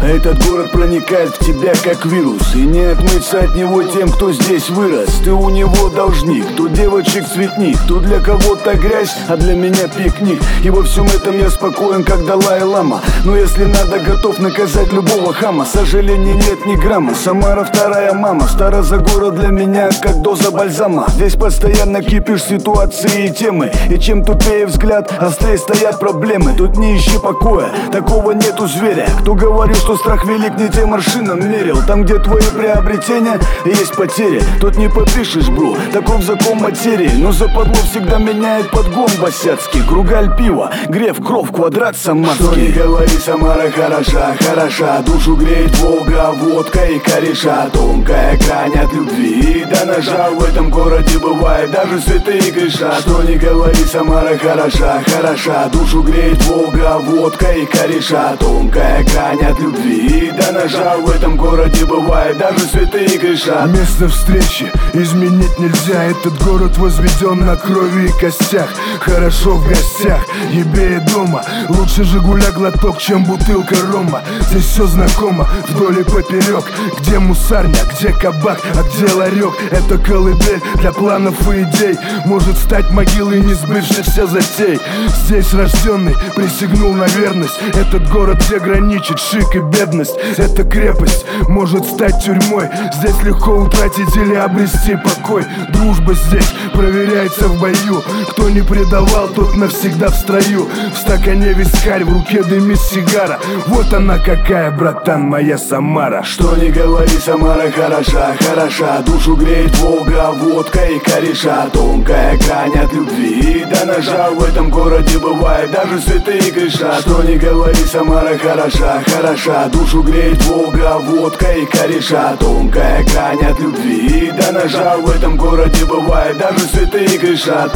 Этот город проникает в тебя как вирус, и не отмыться от него тем, кто здесь вырос. Ты у него должник, тут девочек цветник, тут для кого-то грязь, а для меня пикник. И во всем этом я спокоен, как Далай-лама. Но если надо, готов наказать любого хама. Сожалений нет ни грамма, Самара вторая мама. Старозагора для меня как доза бальзама. Здесь постоянно кипишь ситуации и темы, и чем тупее взгляд, острее стоят проблемы. Тут не ищи покоя, такого нету зверя. Кто говорил, что страх велик, не тем аршином мерил. Там, где твои приобретения, есть потери. Тут не попишешь, бро, таков закон материи. Но западло всегда меняет подгон босяцкий. Кругаль пива, греф, кров, квадрат самарский. Что не говори, Самара хороша, хороша. Душу греет Волга, водка и кореша. Тонкая грань от любви до ножа. В этом городе бывает даже святые греша. Что не говори, Самара хороша, хороша. Душу греет Волга, водка и кореша. Тонкая грань от любви до ножа. В этом городе бывает даже святые греша. Место встречи изменить нельзя. Этот город возведен на крови и костях. Хорошо в гостях, ебее дома. Лучше Жигуля глоток, чем бутылка рома. Здесь все знакомо, вдоль и поперек. Где мусарня, где кабак, а где ларек. Это колыбель для планов и идей. Может стать могилой несбывшихся затей. Здесь рожденный присягнул на верность. Этот город, где граничит шик и бедность. Эта крепость может стать тюрьмой. Здесь легко утратить или обрести покой. Дружба здесь проверяется в бою. Кто не предавал, тот навсегда в строю. В стакане вискарь, в руке дымит сигара. Вот она какая, братан, моя Самара. Что не говори, Самара хороша, хороша. Душу греет Волга, водка и кореша. Тонкая грань от любви до ножа. В этом городе бывает даже святые греша. Что не говори, Самара хороша, хороша. Душу греет Волга, водка и кореша. Тонкая грань от любви до ножа. В этом городе бывает даже святые грешат.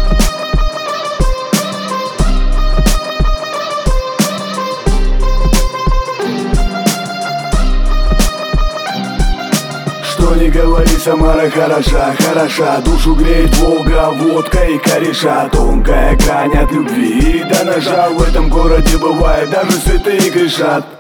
Что не говори, Самара хороша, хороша. Душу греет Волга, водка и кореша. Тонкая грань от любви до ножа. В этом городе бывает даже святые грешат.